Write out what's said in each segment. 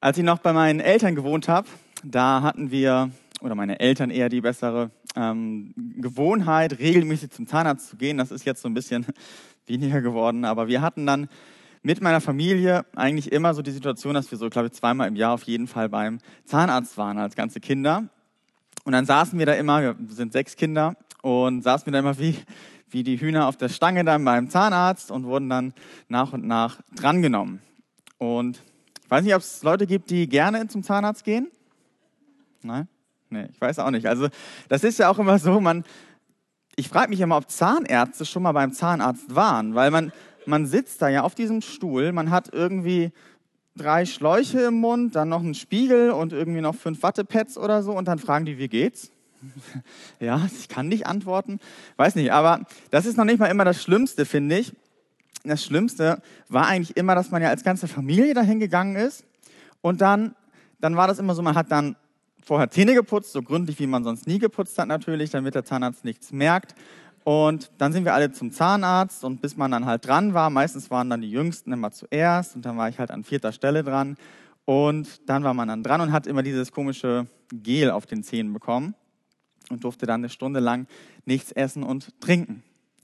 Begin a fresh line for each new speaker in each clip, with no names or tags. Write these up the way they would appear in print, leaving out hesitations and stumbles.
Als ich noch bei meinen Eltern gewohnt habe, da hatten wir, oder meine Eltern eher die bessere Gewohnheit, regelmäßig zum Zahnarzt zu gehen. Das ist jetzt so ein bisschen weniger geworden, aber wir hatten dann mit meiner Familie eigentlich immer so die Situation, dass wir so, glaube ich, zweimal im Jahr auf jeden Fall beim Zahnarzt waren als ganze Kinder. Und dann saßen wir da immer, wir sind 6 Kinder, und saßen wir da immer wie die Hühner auf der Stange dann beim Zahnarzt und wurden dann nach und nach drangenommen. Und ich weiß nicht, ob es Leute gibt, die gerne zum Zahnarzt gehen. Nein? Nee, ich weiß auch nicht. Also das ist ja auch immer so, ich frage mich immer, ob Zahnärzte schon mal beim Zahnarzt waren, weil man sitzt da ja auf diesem Stuhl, man hat irgendwie 3 Schläuche im Mund, dann noch einen Spiegel und irgendwie noch 5 Wattepads oder so und dann fragen die, wie geht's? Ja, ich kann nicht antworten, weiß nicht, aber das ist noch nicht mal immer das Schlimmste, finde ich. Das Schlimmste war eigentlich immer, dass man ja als ganze Familie dahin gegangen ist und dann war das immer so, man hat dann vorher Zähne geputzt, so gründlich, wie man sonst nie geputzt hat natürlich, damit der Zahnarzt nichts merkt. Und dann sind wir alle zum Zahnarzt und bis man dann halt dran war, meistens waren dann die Jüngsten immer zuerst und dann war ich halt an 4. Stelle dran. Und dann war man dann dran und hat immer dieses komische Gel auf den Zähnen bekommen und durfte dann 1 Stunde lang nichts essen und trinken.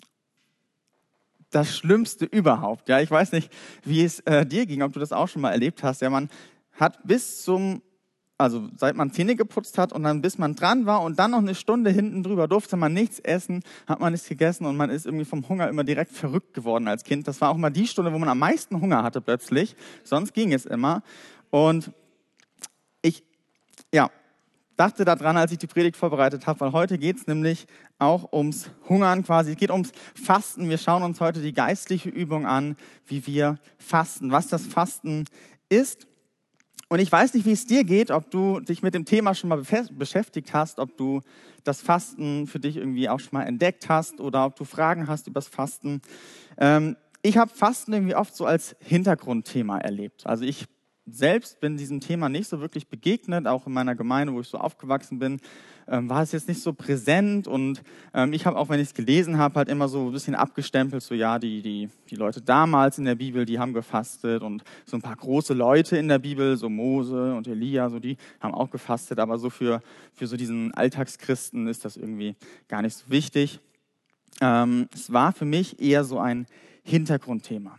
Das Schlimmste überhaupt. Ja, ich weiß nicht, wie es dir ging, ob du das auch schon mal erlebt hast. Ja, man hat seit man Zähne geputzt hat und dann bis man dran war und dann noch 1 Stunde hinten drüber durfte man nichts essen, hat man nichts gegessen und man ist irgendwie vom Hunger immer direkt verrückt geworden als Kind. Das war auch mal die Stunde, wo man am meisten Hunger hatte plötzlich. Sonst ging es immer. Und ich dachte daran, als ich die Predigt vorbereitet habe, weil heute geht es nämlich auch ums Hungern quasi. Es geht ums Fasten. Wir schauen uns heute die geistliche Übung an, wie wir fasten, was das Fasten ist. Und ich weiß nicht, wie es dir geht, ob du dich mit dem Thema schon mal beschäftigt hast, ob du das Fasten für dich irgendwie auch schon mal entdeckt hast oder ob du Fragen hast über das Fasten. Ich habe Fasten irgendwie oft so als Hintergrundthema erlebt. Also ich selbst bin diesem Thema nicht so wirklich begegnet, auch in meiner Gemeinde, wo ich so aufgewachsen bin, war es jetzt nicht so präsent und ich habe auch, wenn ich es gelesen habe, halt immer so ein bisschen abgestempelt, so ja, die Leute damals in der Bibel, die haben gefastet und so ein paar große Leute in der Bibel, so Mose und Elia, so die haben auch gefastet, aber so für so diesen Alltagschristen ist das irgendwie gar nicht so wichtig. Es war für mich eher so ein Hintergrundthema.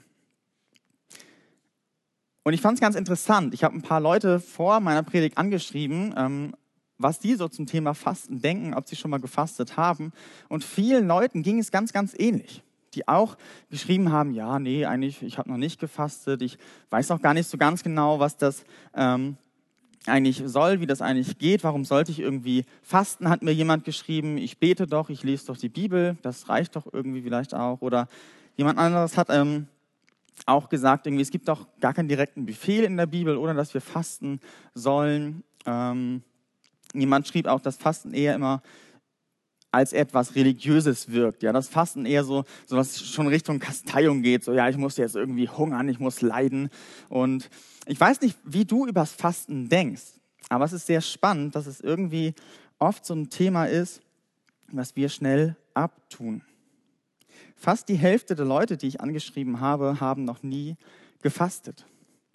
Und ich fand es ganz interessant. Ich habe ein paar Leute vor meiner Predigt angeschrieben, was die so zum Thema Fasten denken, ob sie schon mal gefastet haben. Und vielen Leuten ging es ganz, ganz ähnlich, die auch geschrieben haben, ja, nee, eigentlich, ich habe noch nicht gefastet. Ich weiß auch gar nicht so ganz genau, was das eigentlich soll, wie das eigentlich geht. Warum sollte ich irgendwie fasten, hat mir jemand geschrieben. Ich bete doch, ich lese doch die Bibel. Das reicht doch irgendwie vielleicht auch. Oder jemand anderes hat auch gesagt, irgendwie, es gibt doch gar keinen direkten Befehl in der Bibel, oder dass wir fasten sollen. Jemand schrieb auch, dass Fasten eher immer als etwas Religiöses wirkt. Ja, das Fasten eher so was schon Richtung Kasteiung geht. So, ja, ich muss jetzt irgendwie hungern, ich muss leiden. Und ich weiß nicht, wie du übers Fasten denkst, aber es ist sehr spannend, dass es irgendwie oft so ein Thema ist, was wir schnell abtun. Fast die Hälfte der Leute, die ich angeschrieben habe, haben noch nie gefastet.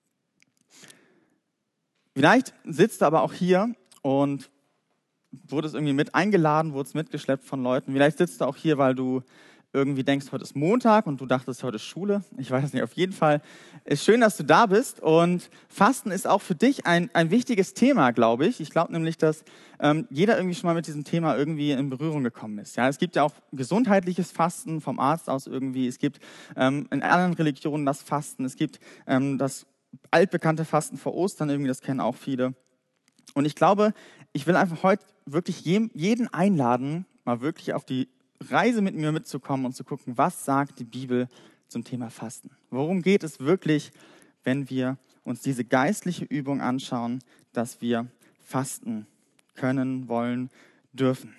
Vielleicht sitzt du aber auch hier und wurdest irgendwie mit eingeladen, wurdest mitgeschleppt von Leuten. Vielleicht sitzt du auch hier, weil du irgendwie denkst, heute ist Montag und du dachtest, heute ist Schule. Ich weiß nicht, auf jeden Fall ist schön, dass du da bist. Und Fasten ist auch für dich ein wichtiges Thema, glaube ich. Ich glaube nämlich, dass jeder irgendwie schon mal mit diesem Thema irgendwie in Berührung gekommen ist. Ja, es gibt ja auch gesundheitliches Fasten vom Arzt aus irgendwie. Es gibt in anderen Religionen das Fasten. Es gibt das altbekannte Fasten vor Ostern, irgendwie, das kennen auch viele. Und ich glaube, ich will einfach heute wirklich jeden einladen, mal wirklich auf die Reise mit mir mitzukommen und zu gucken, was sagt die Bibel zum Thema Fasten? Worum geht es wirklich, wenn wir uns diese geistliche Übung anschauen, dass wir fasten können, wollen, dürfen?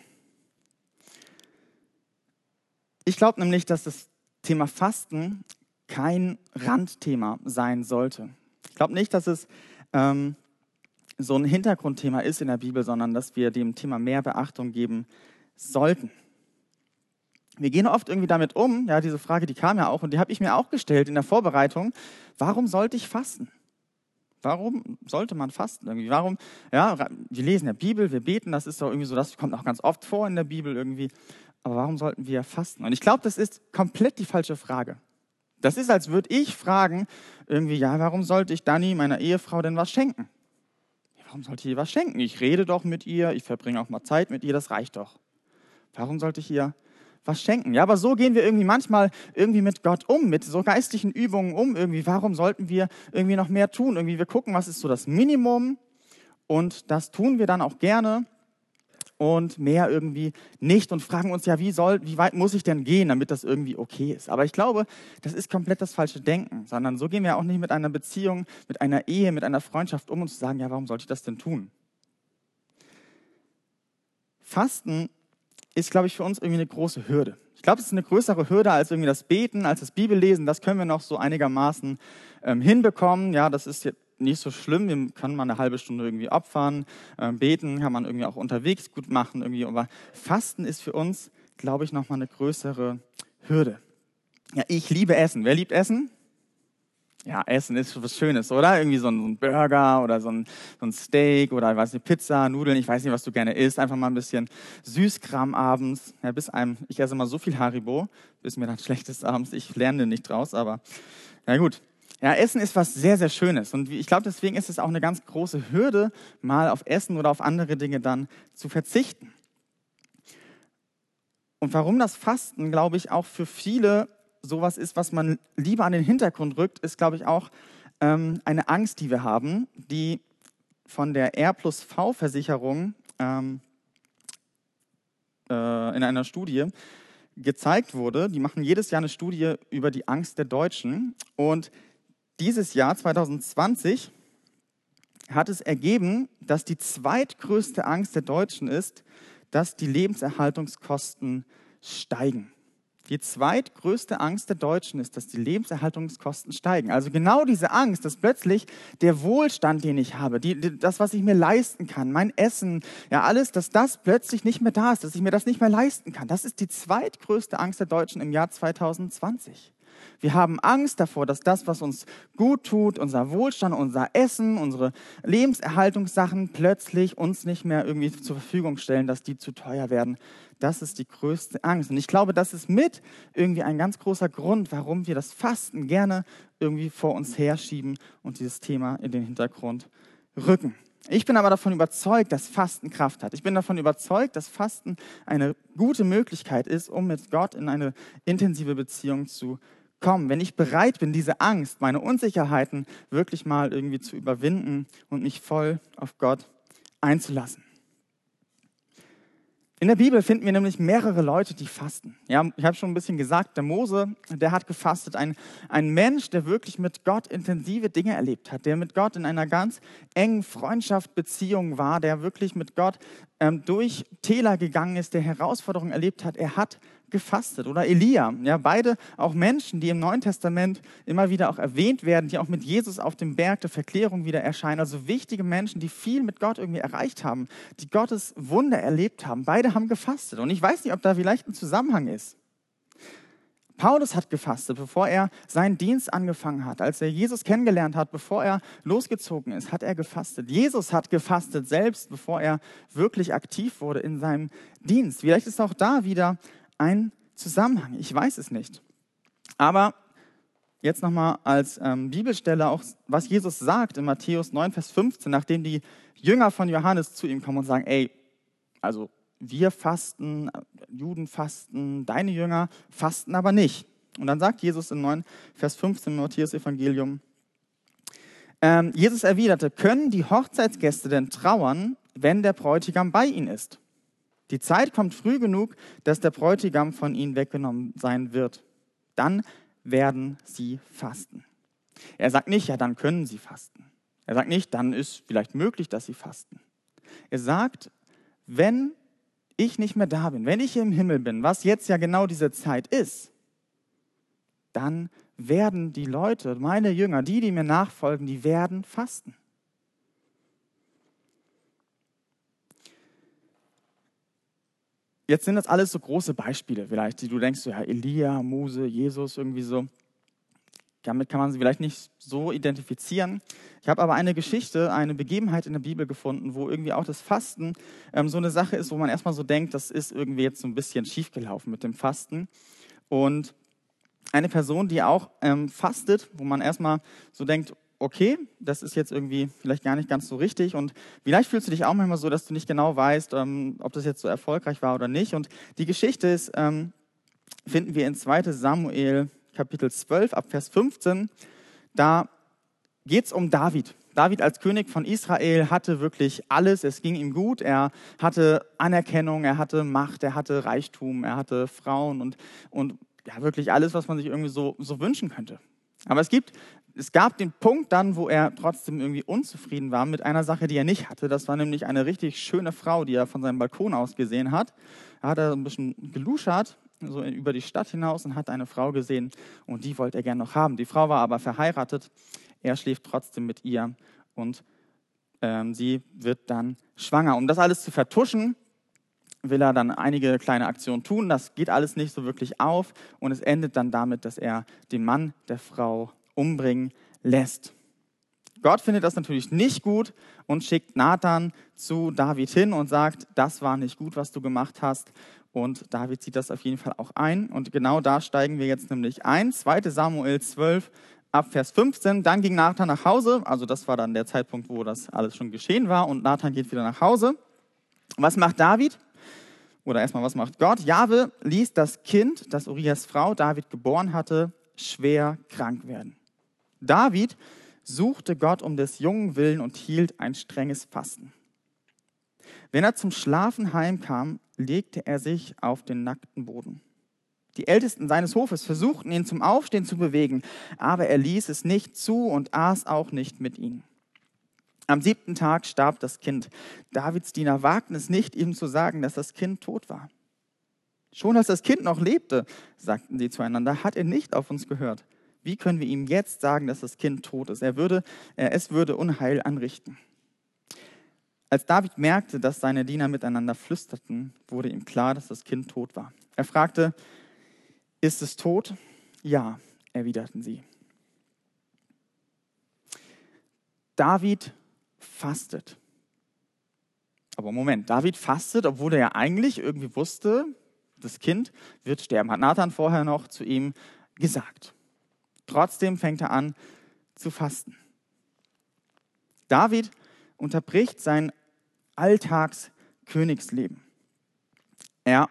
Ich glaube nämlich, dass das Thema Fasten kein Randthema sein sollte. Ich glaube nicht, dass es so ein Hintergrundthema ist in der Bibel, sondern dass wir dem Thema mehr Beachtung geben sollten. Wir gehen oft irgendwie damit um, ja, diese Frage, die kam ja auch und die habe ich mir auch gestellt in der Vorbereitung. Warum sollte ich fasten? Warum sollte man fasten irgendwie? Warum, ja, wir lesen ja Bibel, wir beten, das ist doch irgendwie so, das kommt auch ganz oft vor in der Bibel irgendwie. Aber warum sollten wir fasten? Und ich glaube, das ist komplett die falsche Frage. Das ist, als würde ich fragen, irgendwie, ja, warum sollte ich Dani, meiner Ehefrau, denn was schenken? Ja, warum sollte ich ihr was schenken? Ich rede doch mit ihr, ich verbringe auch mal Zeit mit ihr, das reicht doch. Warum sollte ich ihr was schenken? Ja, aber so gehen wir irgendwie manchmal irgendwie mit Gott um, mit so geistlichen Übungen um irgendwie. Warum sollten wir irgendwie noch mehr tun? Irgendwie wir gucken, was ist so das Minimum und das tun wir dann auch gerne und mehr irgendwie nicht und fragen uns ja, wie weit muss ich denn gehen, damit das irgendwie okay ist? Aber ich glaube, das ist komplett das falsche Denken, sondern so gehen wir auch nicht mit einer Beziehung, mit einer Ehe, mit einer Freundschaft um und zu sagen, ja, warum sollte ich das denn tun? Fasten ist, glaube ich, für uns irgendwie eine große Hürde. Ich glaube, es ist eine größere Hürde als irgendwie das Beten, als das Bibellesen. Das können wir noch so einigermaßen hinbekommen. Ja, das ist jetzt nicht so schlimm. Wir können mal eine halbe Stunde irgendwie opfern. Beten kann man irgendwie auch unterwegs gut machen. Irgendwie. Aber Fasten ist für uns, glaube ich, noch mal eine größere Hürde. Ja, ich liebe Essen. Wer liebt Essen? Ja, Essen ist was Schönes, oder? Irgendwie so ein Burger oder so ein Steak oder, ich weiß nicht, Pizza, Nudeln, ich weiß nicht, was du gerne isst. Einfach mal ein bisschen Süßkram abends. Ja, ich esse immer so viel Haribo, bis mir dann schlecht ist abends. Ich lerne nicht draus, aber na gut. Ja, Essen ist was sehr, sehr Schönes. Und ich glaube, deswegen ist es auch eine ganz große Hürde, mal auf Essen oder auf andere Dinge dann zu verzichten. Und warum das Fasten, glaube ich, auch für viele sowas ist, was man lieber an den Hintergrund rückt, ist, glaube ich, auch eine Angst, die wir haben, die von der R+V-Versicherung in einer Studie gezeigt wurde. Die machen jedes Jahr eine Studie über die Angst der Deutschen. Und dieses Jahr, 2020, hat es ergeben, dass die zweitgrößte Angst der Deutschen ist, dass die Lebenserhaltungskosten steigen. Die zweitgrößte Angst der Deutschen ist, dass die Lebenserhaltungskosten steigen. Also genau diese Angst, dass plötzlich der Wohlstand, den ich habe, das, was ich mir leisten kann, mein Essen, ja alles, dass das plötzlich nicht mehr da ist, dass ich mir das nicht mehr leisten kann. Das ist die zweitgrößte Angst der Deutschen im Jahr 2020. Wir haben Angst davor, dass das, was uns gut tut, unser Wohlstand, unser Essen, unsere Lebenserhaltungssachen plötzlich uns nicht mehr irgendwie zur Verfügung stellen, dass die zu teuer werden. Das ist die größte Angst. Und ich glaube, das ist mit irgendwie ein ganz großer Grund, warum wir das Fasten gerne irgendwie vor uns herschieben und dieses Thema in den Hintergrund rücken. Ich bin aber davon überzeugt, dass Fasten Kraft hat. Ich bin davon überzeugt, dass Fasten eine gute Möglichkeit ist, um mit Gott in eine intensive Beziehung zu kommen. Wenn ich bereit bin, diese Angst, meine Unsicherheiten wirklich mal irgendwie zu überwinden und mich voll auf Gott einzulassen. In der Bibel finden wir nämlich mehrere Leute, die fasten. Ja, ich habe schon ein bisschen gesagt, der Mose, der hat gefastet. Ein Mensch, der wirklich mit Gott intensive Dinge erlebt hat, der mit Gott in einer ganz engen Freundschaft, Beziehung war, der wirklich mit Gott durch Täler gegangen ist, der Herausforderungen erlebt hat. Er hat gefastet. Oder Elia, ja, beide auch Menschen, die im Neuen Testament immer wieder auch erwähnt werden, die auch mit Jesus auf dem Berg der Verklärung wieder erscheinen. Also wichtige Menschen, die viel mit Gott irgendwie erreicht haben, die Gottes Wunder erlebt haben. Beide haben gefastet. Und ich weiß nicht, ob da vielleicht ein Zusammenhang ist. Paulus hat gefastet, bevor er seinen Dienst angefangen hat. Als er Jesus kennengelernt hat, bevor er losgezogen ist, hat er gefastet. Jesus hat gefastet, selbst bevor er wirklich aktiv wurde in seinem Dienst. Vielleicht ist auch da wieder ein Zusammenhang. Ich weiß es nicht. Aber jetzt nochmal als Bibelstelle auch, was Jesus sagt in Matthäus 9, Vers 15, nachdem die Jünger von Johannes zu ihm kommen und sagen, ey, also wir fasten, Juden fasten, deine Jünger fasten aber nicht. Und dann sagt Jesus in 9, Vers 15 im Matthäus-Evangelium, Jesus erwiderte, können die Hochzeitsgäste denn trauern, wenn der Bräutigam bei ihnen ist? Die Zeit kommt früh genug, dass der Bräutigam von ihnen weggenommen sein wird. Dann werden sie fasten. Er sagt nicht, ja, dann können sie fasten. Er sagt nicht, dann ist vielleicht möglich, dass sie fasten. Er sagt, wenn ich nicht mehr da bin, wenn ich im Himmel bin, was jetzt ja genau diese Zeit ist, dann werden die Leute, meine Jünger, die mir nachfolgen, die werden fasten. Jetzt sind das alles so große Beispiele vielleicht, die du denkst, ja, Elia, Mose, Jesus, irgendwie so. Damit kann man sie vielleicht nicht so identifizieren. Ich habe aber eine Geschichte, eine Begebenheit in der Bibel gefunden, wo irgendwie auch das Fasten so eine Sache ist, wo man erstmal so denkt, das ist irgendwie jetzt so ein bisschen schiefgelaufen mit dem Fasten. Und eine Person, die auch fastet, wo man erstmal so denkt, okay, das ist jetzt irgendwie vielleicht gar nicht ganz so richtig. Und vielleicht fühlst du dich auch manchmal so, dass du nicht genau weißt, ob das jetzt so erfolgreich war oder nicht. Und die Geschichte ist, finden wir in 2. Samuel Kapitel 12 ab Vers 15. Da geht es um David. David als König von Israel hatte wirklich alles, es ging ihm gut, er hatte Anerkennung, er hatte Macht, er hatte Reichtum, er hatte Frauen und ja, wirklich alles, was man sich irgendwie so wünschen könnte. Aber es gab den Punkt dann, wo er trotzdem irgendwie unzufrieden war mit einer Sache, die er nicht hatte. Das war nämlich eine richtig schöne Frau, die er von seinem Balkon aus gesehen hat. Da hat er ein bisschen geluschert, so über die Stadt hinaus und hat eine Frau gesehen und die wollte er gerne noch haben. Die Frau war aber verheiratet, er schläft trotzdem mit ihr und sie wird dann schwanger. Um das alles zu vertuschen, will er dann einige kleine Aktionen tun. Das geht alles nicht so wirklich auf und es endet dann damit, dass er den Mann der Frau umbringen lässt. Gott findet das natürlich nicht gut und schickt Nathan zu David hin und sagt, das war nicht gut, was du gemacht hast. Und David sieht das auf jeden Fall auch ein. Und genau da steigen wir jetzt nämlich ein. 2. Samuel 12 ab Vers 15. Dann ging Nathan nach Hause. Also das war dann der Zeitpunkt, wo das alles schon geschehen war. Und Nathan geht wieder nach Hause. Was macht David? Oder erstmal, was macht Gott? Jahwe ließ das Kind, das Urias Frau David geboren hatte, schwer krank werden. David suchte Gott um des Jungen willen und hielt ein strenges Fasten. Wenn er zum Schlafen heimkam, legte er sich auf den nackten Boden. Die Ältesten seines Hofes versuchten ihn zum Aufstehen zu bewegen, aber er ließ es nicht zu und aß auch nicht mit ihnen. Am 7. Tag starb das Kind. Davids Diener wagten es nicht, ihm zu sagen, dass das Kind tot war. Schon als das Kind noch lebte, sagten sie zueinander, hat er nicht auf uns gehört. Wie können wir ihm jetzt sagen, dass das Kind tot ist? Es würde Unheil anrichten. Als David merkte, dass seine Diener miteinander flüsterten, wurde ihm klar, dass das Kind tot war. Er fragte, ist es tot? Ja, erwiderten sie. David fastet. Aber Moment, David fastet, obwohl er ja eigentlich irgendwie wusste, das Kind wird sterben. Hat Nathan vorher noch zu ihm gesagt. Trotzdem fängt er an zu fasten. David unterbricht sein Alltagskönigsleben. Er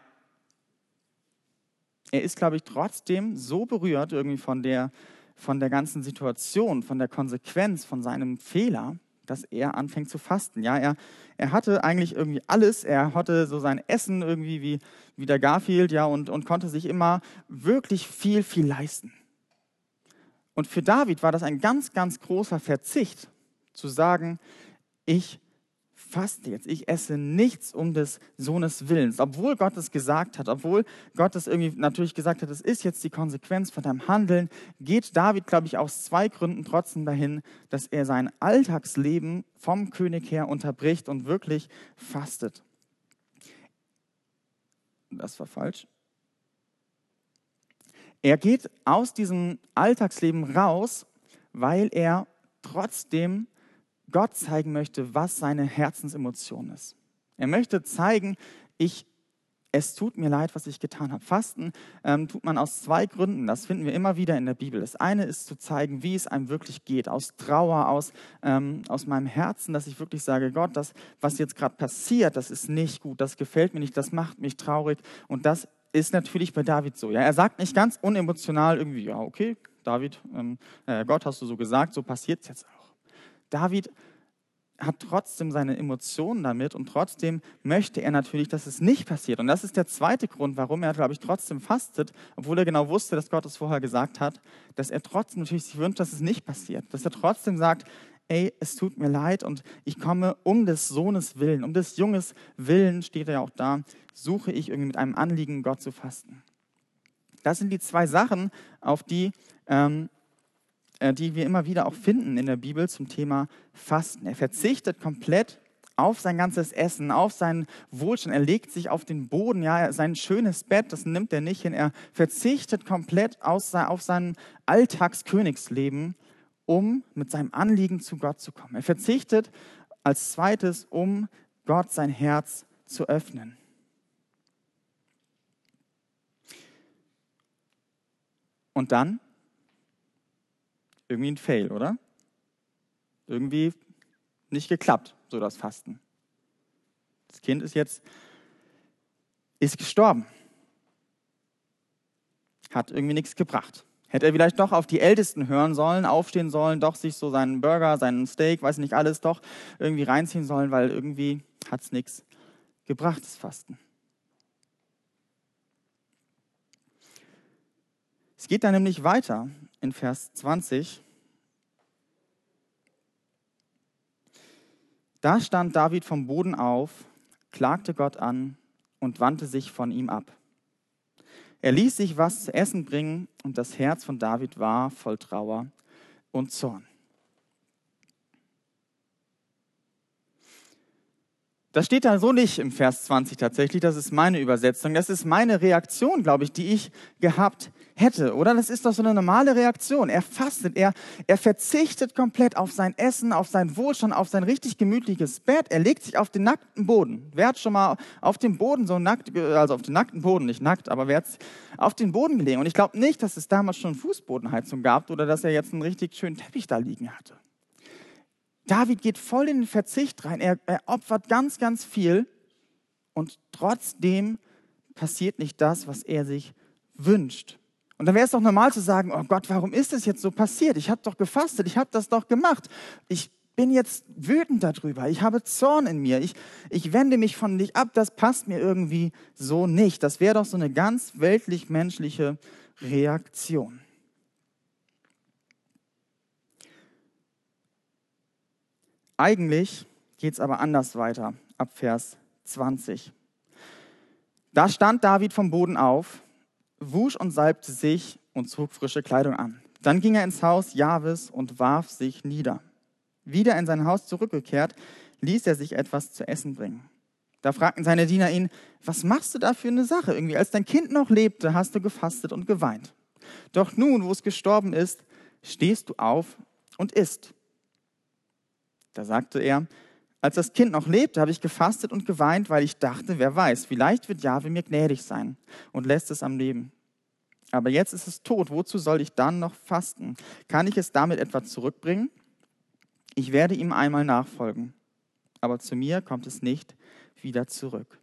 ist, glaube ich, trotzdem so berührt irgendwie von der ganzen Situation, von der Konsequenz, von seinem Fehler, dass er anfängt zu fasten. Ja, er hatte eigentlich irgendwie alles. Er hatte so sein Essen irgendwie wie der Garfield, ja, und konnte sich immer wirklich viel leisten. Und für David war das ein ganz, ganz großer Verzicht, zu sagen, ich faste jetzt, ich esse nichts um des Sohnes Willens. Obwohl Gott es gesagt hat, obwohl Gott es irgendwie natürlich gesagt hat, es ist jetzt die Konsequenz von deinem Handeln, geht David, glaube ich, aus 2 Gründen trotzdem dahin, dass er sein Alltagsleben vom König her unterbricht und wirklich fastet. Das war falsch. Er geht aus diesem Alltagsleben raus, weil er trotzdem Gott zeigen möchte, was seine Herzensemotion ist. Er möchte zeigen, es tut mir leid, was ich getan habe. Fasten tut man aus 2 Gründen. Das finden wir immer wieder in der Bibel. Das eine ist zu zeigen, wie es einem wirklich geht. Aus Trauer, aus meinem Herzen, dass ich wirklich sage, Gott, das, was jetzt gerade passiert, das ist nicht gut, das gefällt mir nicht, das macht mich traurig. Und das ist natürlich bei David so. Ja? Er sagt nicht ganz unemotional irgendwie, ja okay, David, Gott hast du so gesagt, so passiert es jetzt auch. David hat trotzdem seine Emotionen damit und trotzdem möchte er natürlich, dass es nicht passiert. Und das ist der zweite Grund, warum er, glaube ich, trotzdem fastet, obwohl er genau wusste, dass Gott es vorher gesagt hat, dass er trotzdem natürlich sich wünscht, dass es nicht passiert. Dass er trotzdem sagt, ey, es tut mir leid und ich komme um des Sohnes willen, um des Junges willen, steht er ja auch da, suche ich irgendwie mit einem Anliegen, Gott zu fasten. Das sind die 2 Sachen, auf die wir immer wieder auch finden in der Bibel zum Thema Fasten. Er verzichtet komplett auf sein ganzes Essen, auf seinen Wohlstand. Er legt sich auf den Boden, ja, sein schönes Bett, das nimmt er nicht hin. Er verzichtet komplett auf sein Alltagskönigsleben, um mit seinem Anliegen zu Gott zu kommen. Er verzichtet als zweites, um Gott sein Herz zu öffnen. Und dann irgendwie ein Fail, oder? Irgendwie nicht geklappt, so das Fasten. Das Kind ist gestorben. Hat irgendwie nichts gebracht. Hätte er vielleicht doch auf die Ältesten hören sollen, aufstehen sollen, doch sich so seinen Burger, seinen Steak, weiß nicht alles, doch irgendwie reinziehen sollen, weil irgendwie hat es nichts gebracht, das Fasten. Es geht dann nämlich weiter in Vers 20. Da stand David vom Boden auf, klagte Gott an und wandte sich von ihm ab. Er ließ sich was zu essen bringen und das Herz von David war voll Trauer und Zorn. Das steht da so nicht im Vers 20 tatsächlich, das ist meine Übersetzung. Das ist meine Reaktion, glaube ich, die ich gehabt hätte, oder? Das ist doch so eine normale Reaktion. Er fastet, er verzichtet komplett auf sein Essen, auf seinen Wohlstand, auf sein richtig gemütliches Bett. Er legt sich auf den nackten Boden. Wer hat schon mal auf dem Boden so nackt, also auf den nackten Boden, nicht nackt, aber wer hat auf den Boden gelegen? Und ich glaube nicht, dass es damals schon Fußbodenheizung gab oder dass er jetzt einen richtig schönen Teppich da liegen hatte. David geht voll in den Verzicht rein, er opfert ganz, ganz viel und trotzdem passiert nicht das, was er sich wünscht. Und dann wäre es doch normal zu sagen, oh Gott, warum ist das jetzt so passiert? Ich habe doch gefastet, ich habe das doch gemacht. Ich bin jetzt wütend darüber, ich habe Zorn in mir, ich wende mich von dich ab, das passt mir irgendwie so nicht. Das wäre doch so eine ganz weltlich-menschliche Reaktion. Eigentlich geht es aber anders weiter, ab Vers 20. Da stand David vom Boden auf, wusch und salbte sich und zog frische Kleidung an. Dann ging er ins Haus Jahwes und warf sich nieder. Wieder in sein Haus zurückgekehrt, ließ er sich etwas zu essen bringen. Da fragten seine Diener ihn, was machst du da für eine Sache? Irgendwie, als dein Kind noch lebte, hast du gefastet und geweint. Doch nun, wo es gestorben ist, stehst du auf und isst. Da sagte er, als das Kind noch lebte, habe ich gefastet und geweint, weil ich dachte, wer weiß, vielleicht wird Jahwe mir gnädig sein und lässt es am Leben. Aber jetzt ist es tot, wozu soll ich dann noch fasten? Kann ich es damit etwa zurückbringen? Ich werde ihm einmal nachfolgen, aber zu mir kommt es nicht wieder zurück.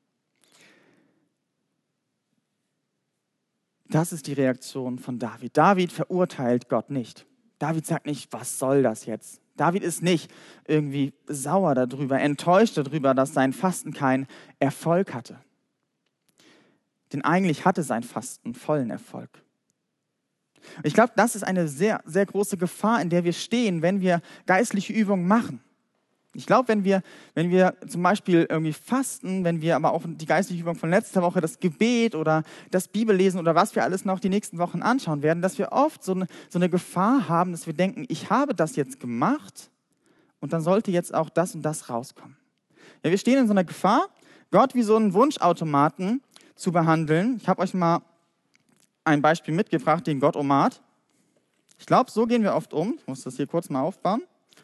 Das ist die Reaktion von David. David verurteilt Gott nicht. David sagt nicht, was soll das jetzt? David ist nicht irgendwie sauer darüber, enttäuscht darüber, dass sein Fasten keinen Erfolg hatte. Denn eigentlich hatte sein Fasten vollen Erfolg. Ich glaube, das ist eine sehr, sehr große Gefahr, in der wir stehen, wenn wir geistliche Übungen machen. Ich glaube, wenn wir zum Beispiel irgendwie fasten, wenn wir aber auch die geistliche Übung von letzter Woche, das Gebet oder das Bibellesen oder was wir alles noch die nächsten Wochen anschauen werden, dass wir oft so eine Gefahr haben, dass wir denken, ich habe das jetzt gemacht und dann sollte jetzt auch das und das rauskommen. Ja, wir stehen in so einer Gefahr, Gott wie so einen Wunschautomaten zu behandeln. Ich habe euch mal ein Beispiel mitgebracht, den Gottomat. Ich glaube, so gehen wir oft um. Ich muss das hier kurz mal aufbauen,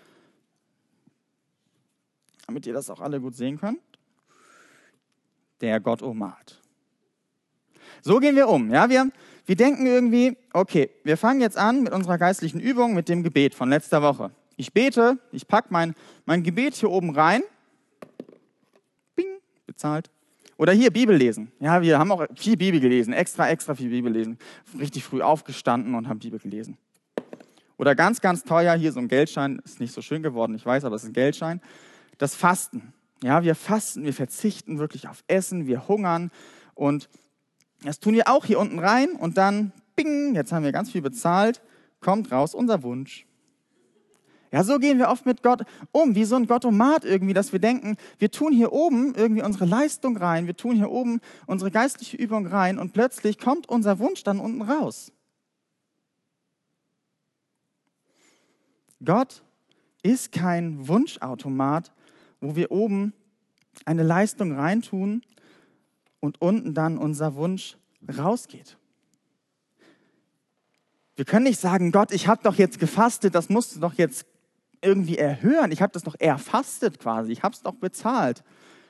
damit ihr das auch alle gut sehen könnt. Der Gottomat. So gehen wir um. Ja? Wir denken irgendwie, okay, wir fangen jetzt an mit unserer geistlichen Übung, mit dem Gebet von letzter Woche. Ich bete, ich packe mein Gebet hier oben rein. Bing, bezahlt. Oder hier Bibel lesen. Ja, wir haben auch viel Bibel gelesen, extra viel Bibel lesen. Richtig früh aufgestanden und haben Bibel gelesen. Oder ganz, ganz teuer, hier so ein Geldschein, ist nicht so schön geworden, ich weiß, aber es ist ein Geldschein. Das Fasten. Ja, wir fasten, wir verzichten wirklich auf Essen, wir hungern und das tun wir auch hier unten rein und dann, bing, jetzt haben wir ganz viel bezahlt, kommt raus unser Wunsch. Ja, so gehen wir oft mit Gott um, wie so ein Gottomat irgendwie, dass wir denken, wir tun hier oben irgendwie unsere Leistung rein, wir tun hier oben unsere geistliche Übung rein und plötzlich kommt unser Wunsch dann unten raus. Gott ist kein Wunschautomat, wo wir oben eine Leistung reintun und unten dann unser Wunsch rausgeht. Wir können nicht sagen, Gott, ich habe doch jetzt gefastet, das musst du doch jetzt irgendwie erhören. Ich habe das doch erfastet quasi, ich habe es doch bezahlt.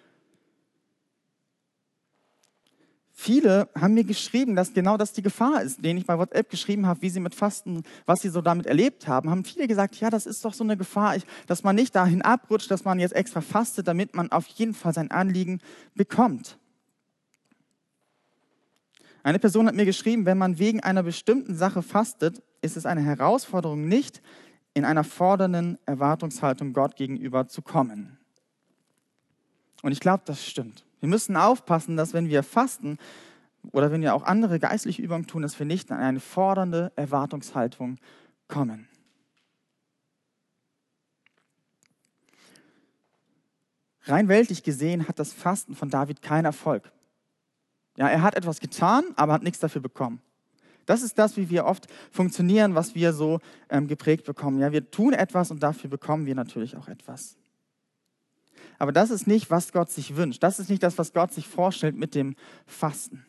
Viele haben mir geschrieben, dass genau das die Gefahr ist, denen ich bei WhatsApp geschrieben habe, wie sie mit Fasten, was sie so damit erlebt haben. Haben viele gesagt, ja, das ist doch so eine Gefahr, dass man nicht dahin abrutscht, dass man jetzt extra fastet, damit man auf jeden Fall sein Anliegen bekommt. Eine Person hat mir geschrieben, wenn man wegen einer bestimmten Sache fastet, ist es eine Herausforderung, nicht in einer fordernden Erwartungshaltung Gott gegenüber zu kommen. Und ich glaube, das stimmt. Wir müssen aufpassen, dass wenn wir fasten oder wenn wir auch andere geistliche Übungen tun, dass wir nicht in eine fordernde Erwartungshaltung kommen. Rein weltlich gesehen hat das Fasten von David keinen Erfolg. Ja, er hat etwas getan, aber hat nichts dafür bekommen. Das ist das, wie wir oft funktionieren, was wir so geprägt bekommen. Ja, wir tun etwas und dafür bekommen wir natürlich auch etwas. Aber das ist nicht, was Gott sich wünscht. Das ist nicht das, was Gott sich vorstellt mit dem Fasten.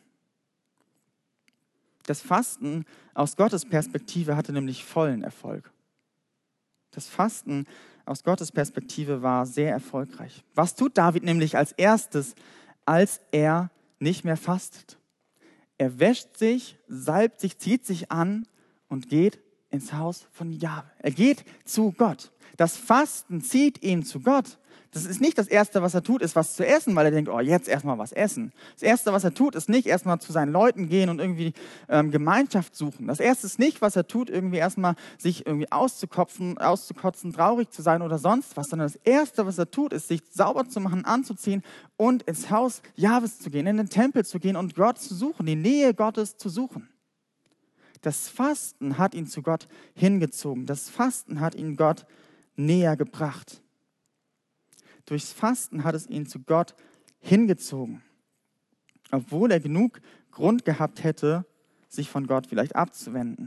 Das Fasten aus Gottes Perspektive hatte nämlich vollen Erfolg. Das Fasten aus Gottes Perspektive war sehr erfolgreich. Was tut David nämlich als erstes, als er nicht mehr fastet? Er wäscht sich, salbt sich, zieht sich an und geht ins Haus von Jahwe. Er geht zu Gott. Das Fasten zieht ihn zu Gott. Das ist nicht das Erste, was er tut, ist was zu essen, weil er denkt, oh, jetzt erstmal was essen. Das Erste, was er tut, ist nicht erstmal zu seinen Leuten gehen und irgendwie Gemeinschaft suchen. Das Erste ist nicht, was er tut, irgendwie erstmal sich irgendwie auszukotzen, traurig zu sein oder sonst was, sondern das Erste, was er tut, ist, sich sauber zu machen, anzuziehen und ins Haus Jahwes zu gehen, in den Tempel zu gehen und Gott zu suchen, die Nähe Gottes zu suchen. Das Fasten hat ihn zu Gott hingezogen. Das Fasten hat ihn Gott näher gebracht. Durchs Fasten hat es ihn zu Gott hingezogen, obwohl er genug Grund gehabt hätte, sich von Gott vielleicht abzuwenden.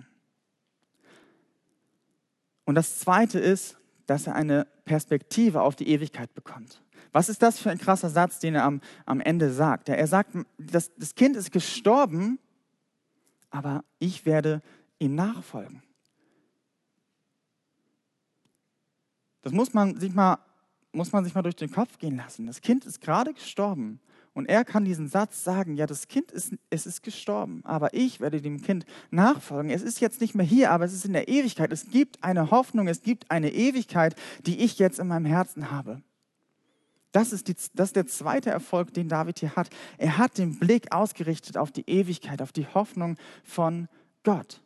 Und das Zweite ist, dass er eine Perspektive auf die Ewigkeit bekommt. Was ist das für ein krasser Satz, den er am Ende sagt? Er sagt, das Kind ist gestorben, aber ich werde ihm nachfolgen. Das muss man sich mal durch den Kopf gehen lassen. Das Kind ist gerade gestorben und er kann diesen Satz sagen, ja, das Kind ist gestorben, aber ich werde dem Kind nachfolgen. Es ist jetzt nicht mehr hier, aber es ist in der Ewigkeit. Es gibt eine Hoffnung, es gibt eine Ewigkeit, die ich jetzt in meinem Herzen habe. Das ist der zweite Erfolg, den David hier hat. Er hat den Blick ausgerichtet auf die Ewigkeit, auf die Hoffnung von Gott.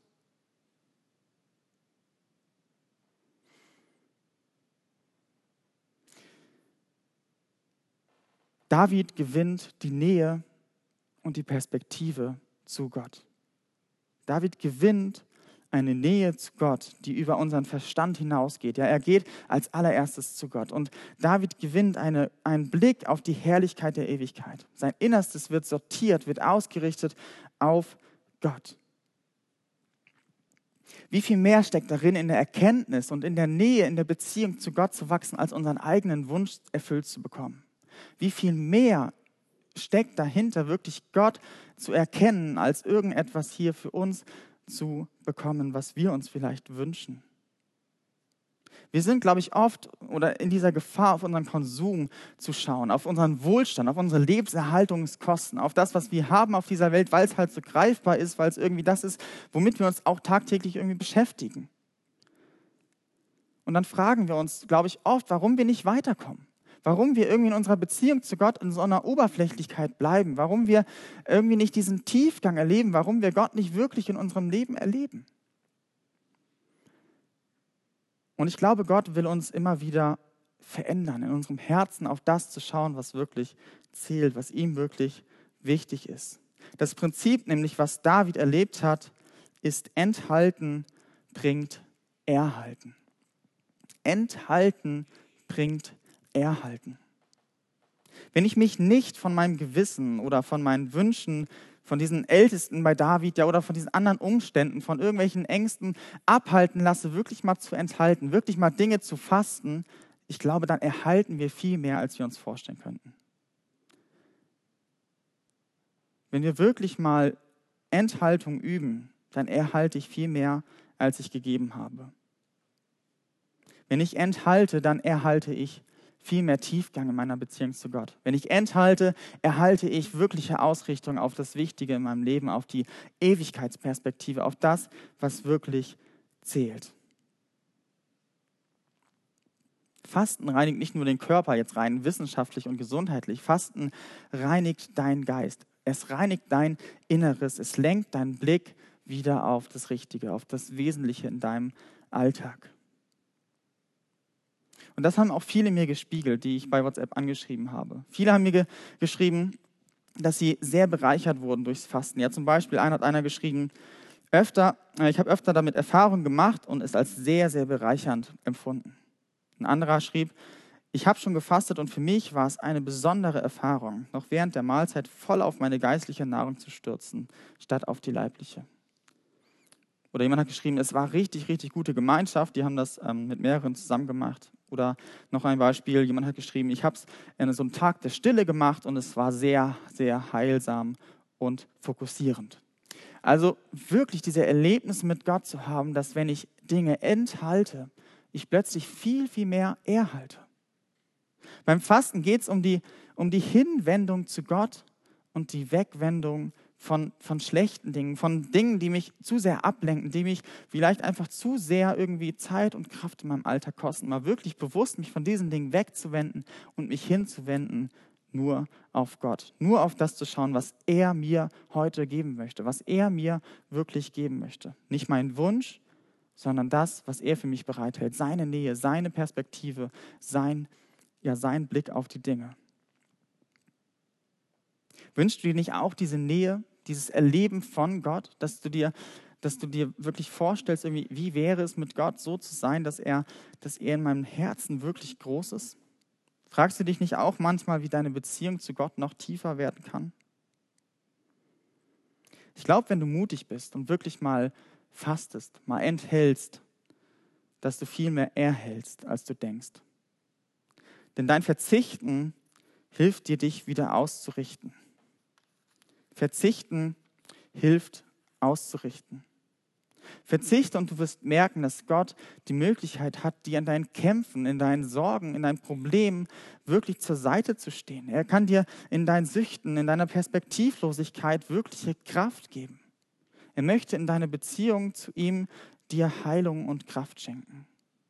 David gewinnt die Nähe und die Perspektive zu Gott. David gewinnt eine Nähe zu Gott, die über unseren Verstand hinausgeht. Ja, er geht als allererstes zu Gott. Und David gewinnt einen Blick auf die Herrlichkeit der Ewigkeit. Sein Innerstes wird sortiert, wird ausgerichtet auf Gott. Wie viel mehr steckt darin, in der Erkenntnis und in der Nähe, in der Beziehung zu Gott zu wachsen, als unseren eigenen Wunsch erfüllt zu bekommen? Wie viel mehr steckt dahinter, wirklich Gott zu erkennen, als irgendetwas hier für uns zu bekommen, was wir uns vielleicht wünschen? Wir sind, glaube ich, oft oder in dieser Gefahr, auf unseren Konsum zu schauen, auf unseren Wohlstand, auf unsere Lebenserhaltungskosten, auf das, was wir haben auf dieser Welt, weil es halt so greifbar ist, weil es irgendwie das ist, womit wir uns auch tagtäglich irgendwie beschäftigen. Und dann fragen wir uns, glaube ich, oft, warum wir nicht weiterkommen. Warum wir irgendwie in unserer Beziehung zu Gott in so einer Oberflächlichkeit bleiben, warum wir irgendwie nicht diesen Tiefgang erleben, warum wir Gott nicht wirklich in unserem Leben erleben. Und ich glaube, Gott will uns immer wieder verändern, in unserem Herzen auf das zu schauen, was wirklich zählt, was ihm wirklich wichtig ist. Das Prinzip nämlich, was David erlebt hat, ist enthalten bringt erhalten. Enthalten bringt erhalten. Wenn ich mich nicht von meinem Gewissen oder von meinen Wünschen, von diesen Ältesten bei David ja, oder von diesen anderen Umständen, von irgendwelchen Ängsten abhalten lasse, wirklich mal zu enthalten, wirklich mal Dinge zu fasten, ich glaube, dann erhalten wir viel mehr, als wir uns vorstellen könnten. Wenn wir wirklich mal Enthaltung üben, dann erhalte ich viel mehr, als ich gegeben habe. Wenn ich enthalte, dann erhalte ich viel mehr Tiefgang in meiner Beziehung zu Gott. Wenn ich enthalte, erhalte ich wirkliche Ausrichtung auf das Wichtige in meinem Leben, auf die Ewigkeitsperspektive, auf das, was wirklich zählt. Fasten reinigt nicht nur den Körper jetzt rein, wissenschaftlich und gesundheitlich. Fasten reinigt deinen Geist. Es reinigt dein Inneres. Es lenkt deinen Blick wieder auf das Richtige, auf das Wesentliche in deinem Alltag. Und das haben auch viele mir gespiegelt, die ich bei WhatsApp angeschrieben habe. Viele haben mir geschrieben, dass sie sehr bereichert wurden durchs Fasten. Ja, zum Beispiel hat einer geschrieben, ich habe öfter damit Erfahrung gemacht und es als sehr, sehr bereichernd empfunden. Ein anderer schrieb, ich habe schon gefastet und für mich war es eine besondere Erfahrung, noch während der Mahlzeit voll auf meine geistliche Nahrung zu stürzen, statt auf die leibliche. Oder jemand hat geschrieben, es war richtig, richtig gute Gemeinschaft, die haben das mit mehreren zusammen gemacht. Oder noch ein Beispiel, jemand hat geschrieben, ich habe es in so einem Tag der Stille gemacht und es war sehr, sehr heilsam und fokussierend. Also wirklich diese Erlebnis mit Gott zu haben, dass wenn ich Dinge enthalte, ich plötzlich viel, viel mehr erhalte. Beim Fasten geht es um die Hinwendung zu Gott und die Wegwendung von schlechten Dingen, von Dingen, die mich zu sehr ablenken, die mich vielleicht einfach zu sehr irgendwie Zeit und Kraft in meinem Alltag kosten. Mal wirklich bewusst mich von diesen Dingen wegzuwenden und mich hinzuwenden nur auf Gott. Nur auf das zu schauen, was er mir heute geben möchte, was er mir wirklich geben möchte. Nicht mein Wunsch, sondern das, was er für mich bereithält. Seine Nähe, seine Perspektive, sein Blick auf die Dinge. Wünschst du dir nicht auch diese Nähe, dieses Erleben von Gott, dass du dir wirklich vorstellst, irgendwie, wie wäre es mit Gott so zu sein, dass er in meinem Herzen wirklich groß ist? Fragst du dich nicht auch manchmal, wie deine Beziehung zu Gott noch tiefer werden kann? Ich glaube, wenn du mutig bist und wirklich mal fastest, mal enthältst, dass du viel mehr erhältst, als du denkst. Denn dein Verzichten hilft dir, dich wieder auszurichten. Verzichten hilft auszurichten. Verzichte und du wirst merken, dass Gott die Möglichkeit hat, dir in deinen Kämpfen, in deinen Sorgen, in deinen Problemen wirklich zur Seite zu stehen. Er kann dir in deinen Süchten, in deiner Perspektivlosigkeit wirkliche Kraft geben. Er möchte in deiner Beziehung zu ihm dir Heilung und Kraft schenken.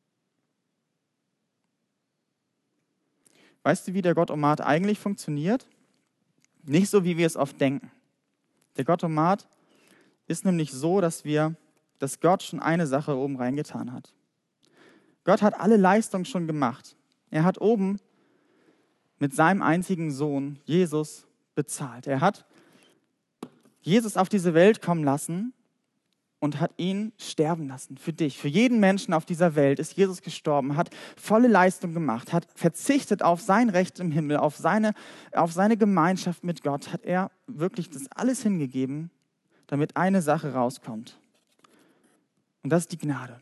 Weißt du, wie der Gottomat eigentlich funktioniert? Nicht so, wie wir es oft denken. Der Gottomat ist nämlich so, dass Gott schon eine Sache oben reingetan hat. Gott hat alle Leistungen schon gemacht. Er hat oben mit seinem einzigen Sohn, Jesus, bezahlt. Er hat Jesus auf diese Welt kommen lassen und hat ihn sterben lassen für dich. Für jeden Menschen auf dieser Welt ist Jesus gestorben, hat volle Leistung gemacht, hat verzichtet auf sein Recht im Himmel, auf seine Gemeinschaft mit Gott, hat er wirklich das alles hingegeben, damit eine Sache rauskommt. Und das ist die Gnade.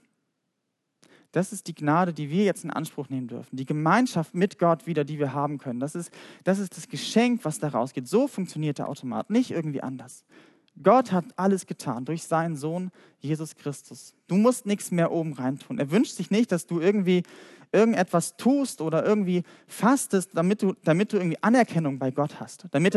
Das ist die Gnade, die wir jetzt in Anspruch nehmen dürfen. Die Gemeinschaft mit Gott wieder, die wir haben können. Das ist das Geschenk, was da rausgeht. So funktioniert der Automat, nicht irgendwie anders. Gott hat alles getan durch seinen Sohn Jesus Christus. Du musst nichts mehr oben rein tun. Er wünscht sich nicht, dass du irgendwie irgendetwas tust oder irgendwie fastest, damit du irgendwie Anerkennung bei Gott hast, damit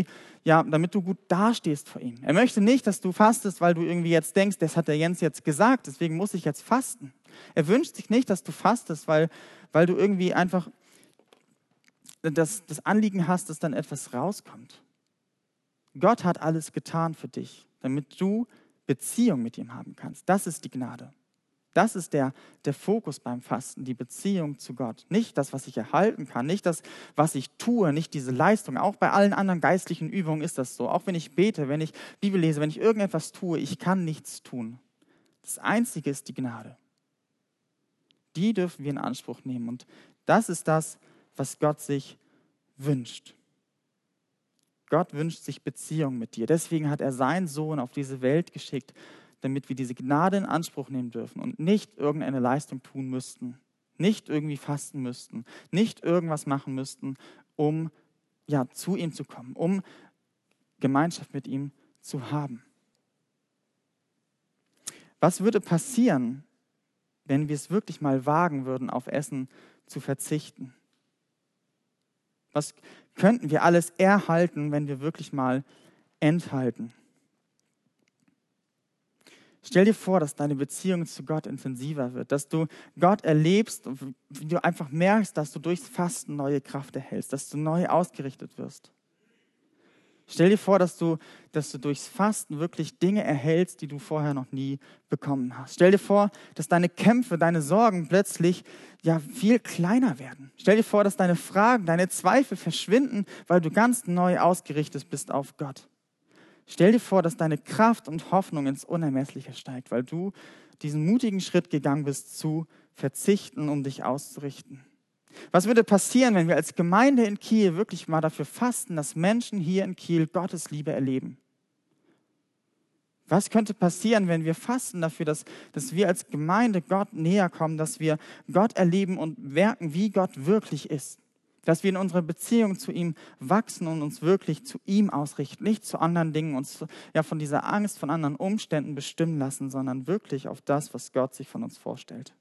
du gut dastehst vor ihm. Er möchte nicht, dass du fastest, weil du irgendwie jetzt denkst, das hat der Jens jetzt gesagt, deswegen muss ich jetzt fasten. Er wünscht sich nicht, dass du fastest, weil du irgendwie einfach das Anliegen hast, dass dann etwas rauskommt. Gott hat alles getan für dich, damit du Beziehung mit ihm haben kannst. Das ist die Gnade. Das ist der Fokus beim Fasten, die Beziehung zu Gott. Nicht das, was ich erhalten kann, nicht das, was ich tue, nicht diese Leistung. Auch bei allen anderen geistlichen Übungen ist das so. Auch wenn ich bete, wenn ich Bibel lese, wenn ich irgendetwas tue, ich kann nichts tun. Das Einzige ist die Gnade. Die dürfen wir in Anspruch nehmen. Und das ist das, was Gott sich wünscht. Gott wünscht sich Beziehung mit dir. Deswegen hat er seinen Sohn auf diese Welt geschickt, damit wir diese Gnade in Anspruch nehmen dürfen und nicht irgendeine Leistung tun müssten. nicht irgendwie fasten müssten, nicht irgendwas machen müssten, um zu ihm zu kommen, um Gemeinschaft mit ihm zu haben. Was würde passieren, wenn wir es wirklich mal wagen würden, auf Essen zu verzichten? Was könnten wir alles erhalten, wenn wir wirklich mal enthalten? Stell dir vor, dass deine Beziehung zu Gott intensiver wird, dass du Gott erlebst und wie du einfach merkst, dass du durchs Fasten neue Kraft erhältst, dass du neu ausgerichtet wirst. Stell dir vor, dass du durchs Fasten wirklich Dinge erhältst, die du vorher noch nie bekommen hast. Stell dir vor, dass deine Kämpfe, deine Sorgen plötzlich viel kleiner werden. Stell dir vor, dass deine Fragen, deine Zweifel verschwinden, weil du ganz neu ausgerichtet bist auf Gott. Stell dir vor, dass deine Kraft und Hoffnung ins Unermessliche steigt, weil du diesen mutigen Schritt gegangen bist, zu verzichten, um dich auszurichten. Was würde passieren, wenn wir als Gemeinde in Kiel wirklich mal dafür fasten, dass Menschen hier in Kiel Gottes Liebe erleben? Was könnte passieren, wenn wir fasten dafür, dass wir als Gemeinde Gott näher kommen, dass wir Gott erleben und merken, wie Gott wirklich ist? Dass wir in unserer Beziehung zu ihm wachsen und uns wirklich zu ihm ausrichten, nicht zu anderen Dingen, uns von dieser Angst, von anderen Umständen bestimmen lassen, sondern wirklich auf das, was Gott sich von uns vorstellt.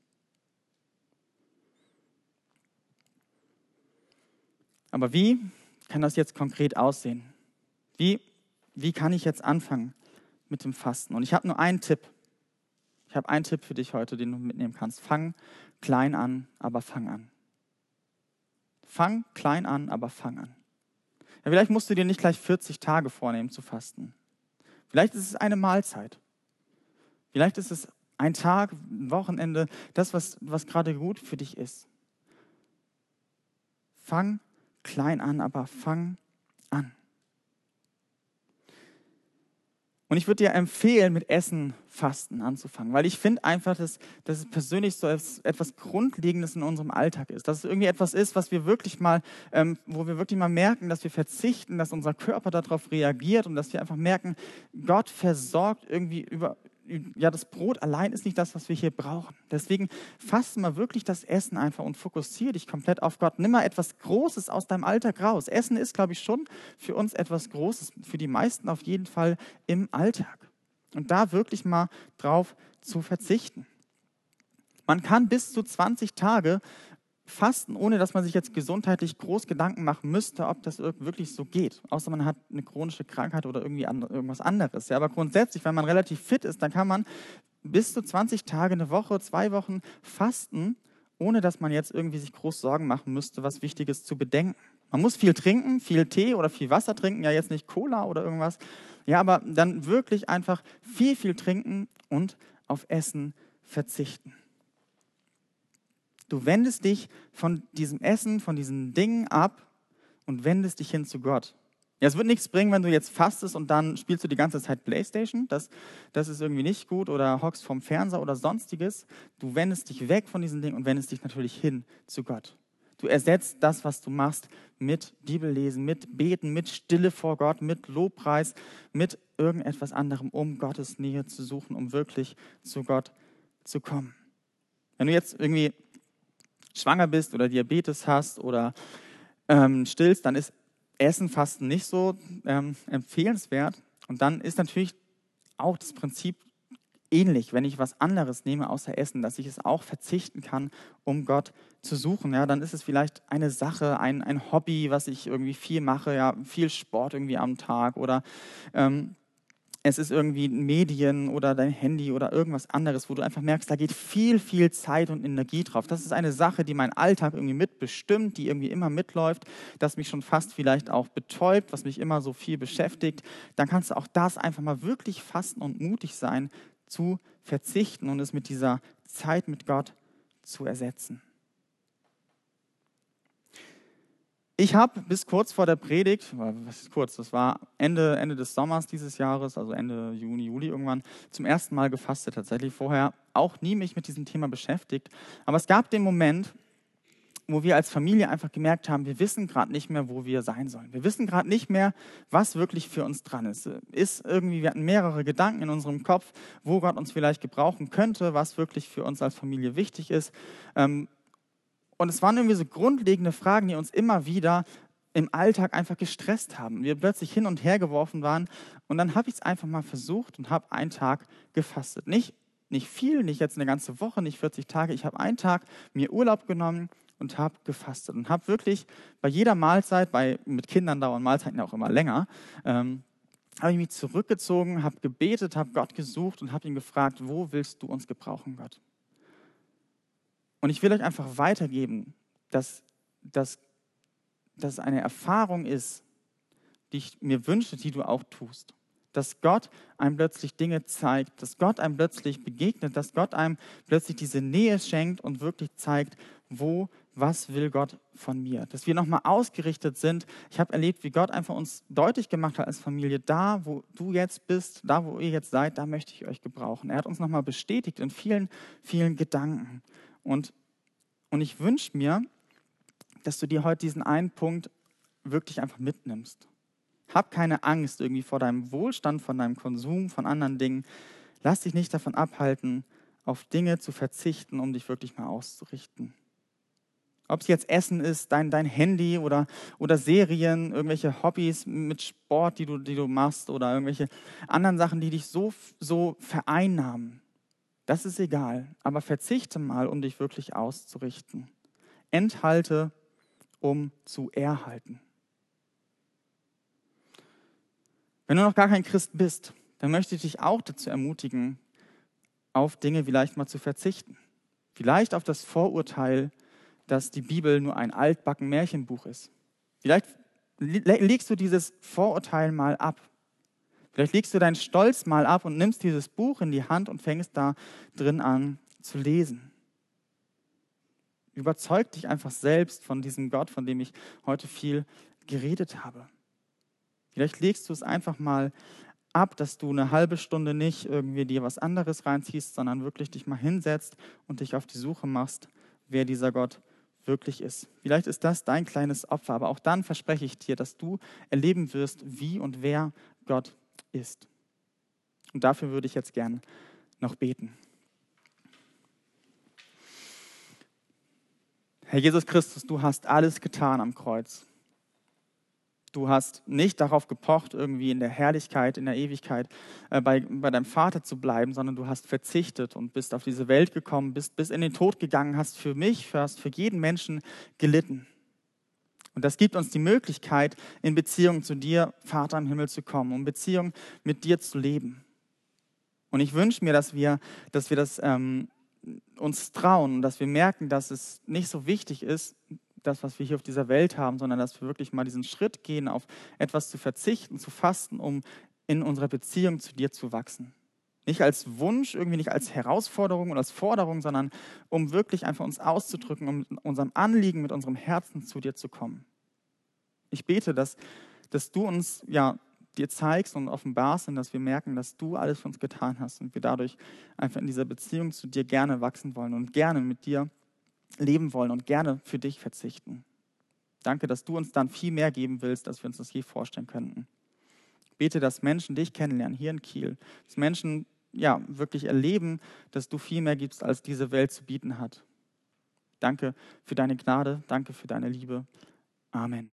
Aber wie kann das jetzt konkret aussehen? Wie kann ich jetzt anfangen mit dem Fasten? Und ich habe nur einen Tipp. Ich habe einen Tipp für dich heute, den du mitnehmen kannst. Fang klein an, aber fang an. Fang klein an, aber fang an. Ja, vielleicht musst du dir nicht gleich 40 Tage vornehmen zu fasten. Vielleicht ist es eine Mahlzeit. Vielleicht ist es ein Tag, ein Wochenende, das, was gerade gut für dich ist. Fang klein an, aber fang an. Und ich würde dir empfehlen, mit Essen, Fasten anzufangen, weil ich finde einfach, dass es persönlich so etwas Grundlegendes in unserem Alltag ist. Dass es irgendwie etwas ist, was wir wirklich mal, wo wir wirklich mal merken, dass wir verzichten, dass unser Körper darauf reagiert und dass wir einfach merken, Gott versorgt irgendwie das Brot allein ist nicht das, was wir hier brauchen. Deswegen faste mal wirklich das Essen einfach und fokussiere dich komplett auf Gott. Nimm mal etwas Großes aus deinem Alltag raus. Essen ist, glaube ich, schon für uns etwas Großes, für die meisten auf jeden Fall im Alltag. Und da wirklich mal drauf zu verzichten. Man kann bis zu 20 Tage fasten, ohne dass man sich jetzt gesundheitlich groß Gedanken machen müsste, ob das wirklich so geht. Außer man hat eine chronische Krankheit oder irgendwie irgendwas anderes. Ja, aber grundsätzlich, wenn man relativ fit ist, dann kann man bis zu 20 Tage, eine Woche, 2 Wochen fasten, ohne dass man jetzt irgendwie sich groß Sorgen machen müsste, was Wichtiges zu bedenken. Man muss viel trinken, viel Tee oder viel Wasser trinken, ja jetzt nicht Cola oder irgendwas. Ja, aber dann wirklich einfach viel trinken und auf Essen verzichten. Du wendest dich von diesem Essen, von diesen Dingen ab und wendest dich hin zu Gott. Ja, es wird nichts bringen, wenn du jetzt fastest und dann spielst du die ganze Zeit Playstation. Das ist irgendwie nicht gut oder hockst vorm Fernseher oder sonstiges. Du wendest dich weg von diesen Dingen und wendest dich natürlich hin zu Gott. Du ersetzt das, was du machst, mit Bibellesen, mit Beten, mit Stille vor Gott, mit Lobpreis, mit irgendetwas anderem, um Gottes Nähe zu suchen, um wirklich zu Gott zu kommen. Wenn du jetzt irgendwie schwanger bist oder Diabetes hast oder stillst, dann ist Essen, Fasten nicht so empfehlenswert. Und dann ist natürlich auch das Prinzip ähnlich, wenn ich was anderes nehme außer Essen, dass ich es auch verzichten kann, um Gott zu suchen. Ja, dann ist es vielleicht eine Sache, ein Hobby, was ich irgendwie viel mache, ja, viel Sport irgendwie am Tag oder es ist irgendwie Medien oder dein Handy oder irgendwas anderes, wo du einfach merkst, da geht viel Zeit und Energie drauf. Das ist eine Sache, die meinen Alltag irgendwie mitbestimmt, die irgendwie immer mitläuft, das mich schon fast vielleicht auch betäubt, was mich immer so viel beschäftigt. Dann kannst du auch das einfach mal wirklich fasten und mutig sein, zu verzichten und es mit dieser Zeit mit Gott zu ersetzen. Ich habe bis kurz vor der Predigt, was ist kurz, das war Ende des Sommers dieses Jahres, also Ende Juni, Juli irgendwann, zum ersten Mal gefastet tatsächlich. Vorher auch nie mich mit diesem Thema beschäftigt. Aber es gab den Moment, wo wir als Familie einfach gemerkt haben, wir wissen gerade nicht mehr, wo wir sein sollen. Wir wissen gerade nicht mehr, was wirklich für uns dran ist. Wir hatten mehrere Gedanken in unserem Kopf, wo Gott uns vielleicht gebrauchen könnte, was wirklich für uns als Familie wichtig ist. Und es waren irgendwie so grundlegende Fragen, die uns immer wieder im Alltag einfach gestresst haben. Wir plötzlich hin und her geworfen waren. Und dann habe ich es einfach mal versucht und habe einen Tag gefastet. Nicht viel, nicht jetzt eine ganze Woche, nicht 40 Tage. Ich habe einen Tag mir Urlaub genommen und habe gefastet. Und habe wirklich bei jeder Mahlzeit, mit Kindern dauern Mahlzeiten ja auch immer länger, habe ich mich zurückgezogen, habe gebetet, habe Gott gesucht und habe ihn gefragt, wo willst du uns gebrauchen, Gott? Und ich will euch einfach weitergeben, dass das eine Erfahrung ist, die ich mir wünsche, die du auch tust. Dass Gott einem plötzlich Dinge zeigt, dass Gott einem plötzlich begegnet, dass Gott einem plötzlich diese Nähe schenkt und wirklich zeigt, was will Gott von mir. Dass wir nochmal ausgerichtet sind. Ich habe erlebt, wie Gott einfach uns deutlich gemacht hat als Familie, da wo du jetzt bist, da wo ihr jetzt seid, da möchte ich euch gebrauchen. Er hat uns nochmal bestätigt in vielen, vielen Gedanken. Und ich wünsche mir, dass du dir heute diesen einen Punkt wirklich einfach mitnimmst. Hab keine Angst irgendwie vor deinem Wohlstand, von deinem Konsum, von anderen Dingen. Lass dich nicht davon abhalten, auf Dinge zu verzichten, um dich wirklich mal auszurichten. Ob es jetzt Essen ist, dein Handy oder Serien, irgendwelche Hobbys mit Sport, die du machst oder irgendwelche anderen Sachen, die dich so vereinnahmen. Das ist egal, aber verzichte mal, um dich wirklich auszurichten. Enthalte, um zu erhalten. Wenn du noch gar kein Christ bist, dann möchte ich dich auch dazu ermutigen, auf Dinge vielleicht mal zu verzichten. Vielleicht auf das Vorurteil, dass die Bibel nur ein altbacken Märchenbuch ist. Vielleicht legst du dieses Vorurteil mal ab. Vielleicht legst du deinen Stolz mal ab und nimmst dieses Buch in die Hand und fängst da drin an zu lesen. Überzeug dich einfach selbst von diesem Gott, von dem ich heute viel geredet habe. Vielleicht legst du es einfach mal ab, dass du eine halbe Stunde nicht irgendwie dir was anderes reinziehst, sondern wirklich dich mal hinsetzt und dich auf die Suche machst, wer dieser Gott wirklich ist. Vielleicht ist das dein kleines Opfer, aber auch dann verspreche ich dir, dass du erleben wirst, wie und wer Gott ist. Und dafür würde ich jetzt gern noch beten. Herr Jesus Christus, du hast alles getan am Kreuz. Du hast nicht darauf gepocht, irgendwie in der Herrlichkeit, in der Ewigkeit bei deinem Vater zu bleiben, sondern du hast verzichtet und bist auf diese Welt gekommen, bist bis in den Tod gegangen, hast für mich, hast für jeden Menschen gelitten. Und das gibt uns die Möglichkeit, in Beziehung zu dir, Vater im Himmel, zu kommen, um Beziehung mit dir zu leben. Und ich wünsche mir, dass wir das uns trauen und dass wir merken, dass es nicht so wichtig ist, das, was wir hier auf dieser Welt haben, sondern dass wir wirklich mal diesen Schritt gehen, auf etwas zu verzichten, zu fasten, um in unserer Beziehung zu dir zu wachsen. Nicht als Wunsch, irgendwie nicht als Herausforderung oder als Forderung, sondern um wirklich einfach uns auszudrücken, um mit unserem Anliegen, mit unserem Herzen zu dir zu kommen. Ich bete, dass du uns dir zeigst und offenbarst und dass wir merken, dass du alles für uns getan hast und wir dadurch einfach in dieser Beziehung zu dir gerne wachsen wollen und gerne mit dir leben wollen und gerne für dich verzichten. Danke, dass du uns dann viel mehr geben willst, als wir uns das je vorstellen könnten. Ich bete, dass Menschen dich kennenlernen, hier in Kiel, dass Menschen wirklich erleben, dass du viel mehr gibst, als diese Welt zu bieten hat. Danke für deine Gnade, danke für deine Liebe. Amen.